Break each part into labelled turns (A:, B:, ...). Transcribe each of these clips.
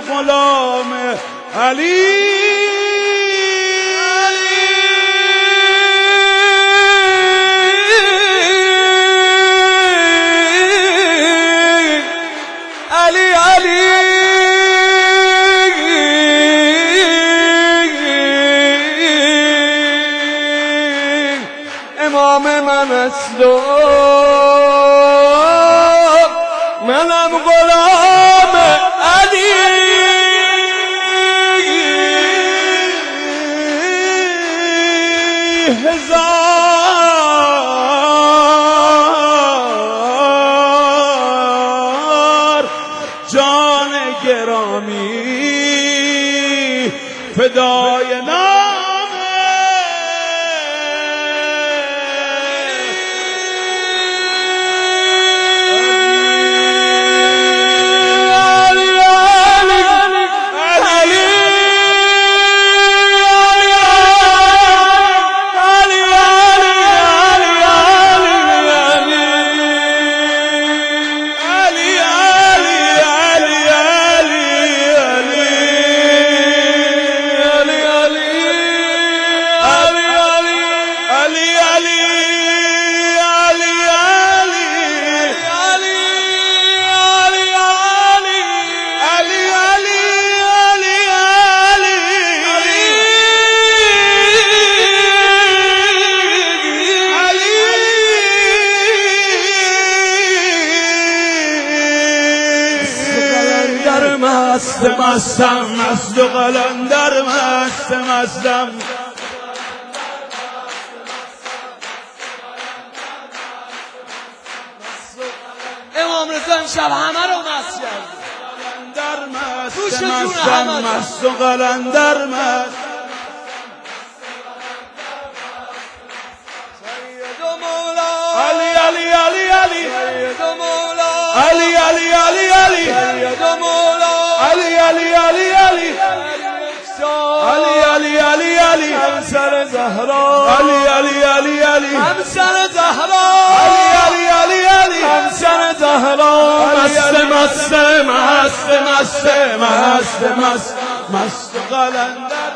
A: غلام علی امام من است و منم غلام علی هزار جان گرامی فدای مستم مست و قلندر مستم
B: امام رضا امشب همه رو مست کرد
A: مست و قلندر مست
B: سید و مولا
A: علی علی علی علی
B: سید و مولا
A: علی علی علی علی
B: سید و مولا
A: علی علی علی علی علی علی علی علی
B: همسر زهرا
A: علی علی علی علی
B: همسر زهرا
A: علی علی علی علی
B: همسر زهرا
A: مست مست و قلندر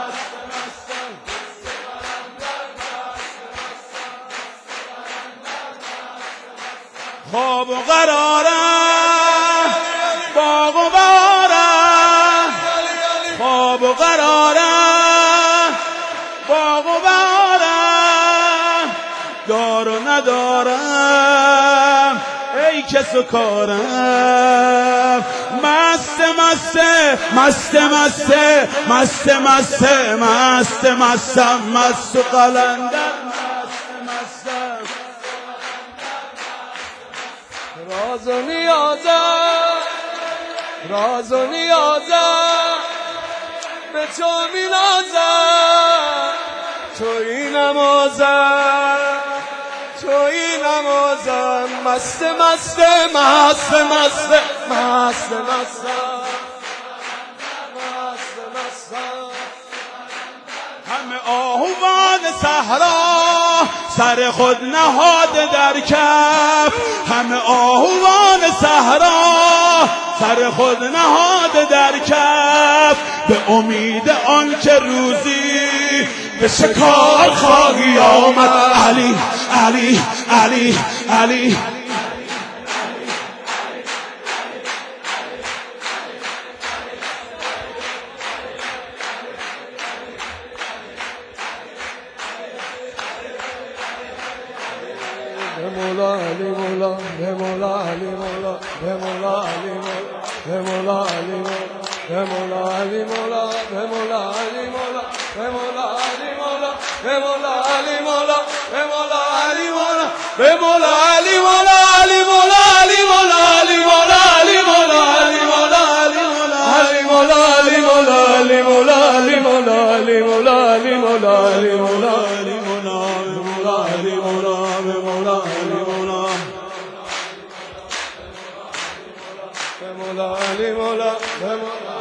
A: خواب و قرارم باغ و بارم خواب و قرارم باغ و بارم دار و ندارم ای کس و کارم مست و قلندر
B: راز و نیازم به تو می نازم تویی نمازم مست
A: همه آهوان صحرا سر خود نهاده در کف همه آهوان صحرا سر خود نهاده در کف به امید آن که روزی به شکار خواهی آمد علی علی علی علی
B: مولا علی مولا به مولا علی مولا به مولا علی مولا به مولا علی مولا به مولا علی مولا به مولا علی مولا به مولا علی مولا به مولا علی مولا به مولا علی مولا به مولا علی مولا علی مولا علی مولا علی مولا علی مولا علی مولا علی مولا علی مولا علی مولا علی مولا علی مولا علی مولا علی مولا علی مولا علی مولا